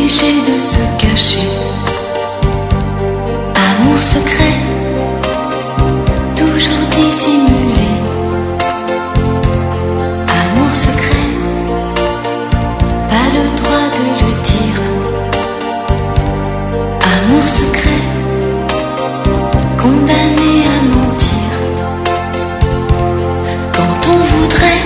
obligé de se cacher. Amour secret, toujours dissimulé. Amour secret, pas le droit de le dire. Amour secret, condamné à mentir. Quand on voudrait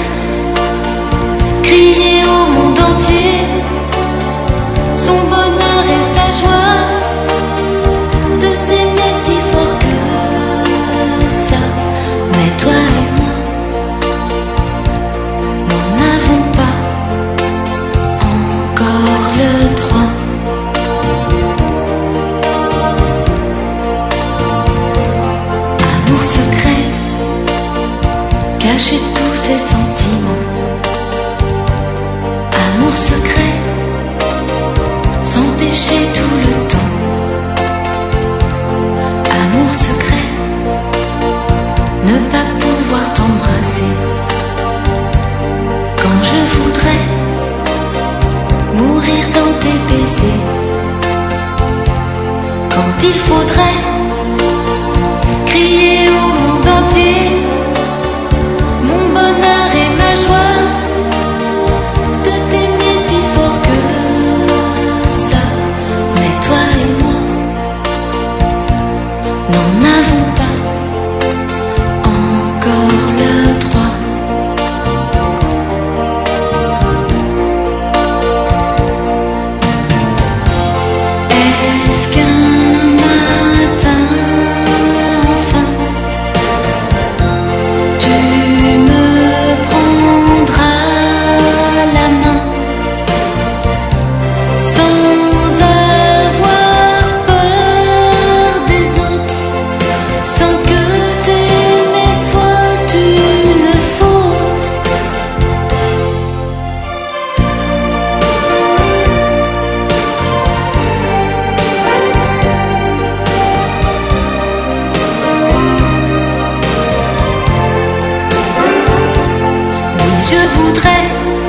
crier au monde entier son bonheur et sa joie, de s'aimer si fort que ça. Mais toi et moi, nous n'avons pas encore le droit. Amour secret, cacher tous ses sentiments. Amour secret, s'empêcher tout le temps. Amour secret, ne pas pouvoir t'embrasser. Quand je voudrais mourir dans tes baisers. Quand il faudrait crier au monde entier mon bonheur et ma joie, de t'aimer si fort que ça. Mais toi et moi, n'en avons pas encore le droit. Est-ce qu'un matin, enfin, tu me prendras la main, sans avoir peur des autres, sans que t'aimer soit une faute? Oui, je voudrais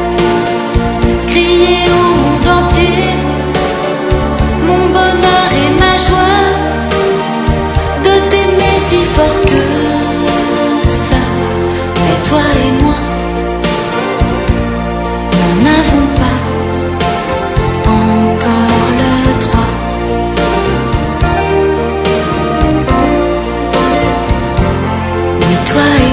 crier au monde entier mon bonheur et ma joie, de t'aimer si fort que ça. Mais toi et moi, n'en avons pas encore le droit. Oui, toi et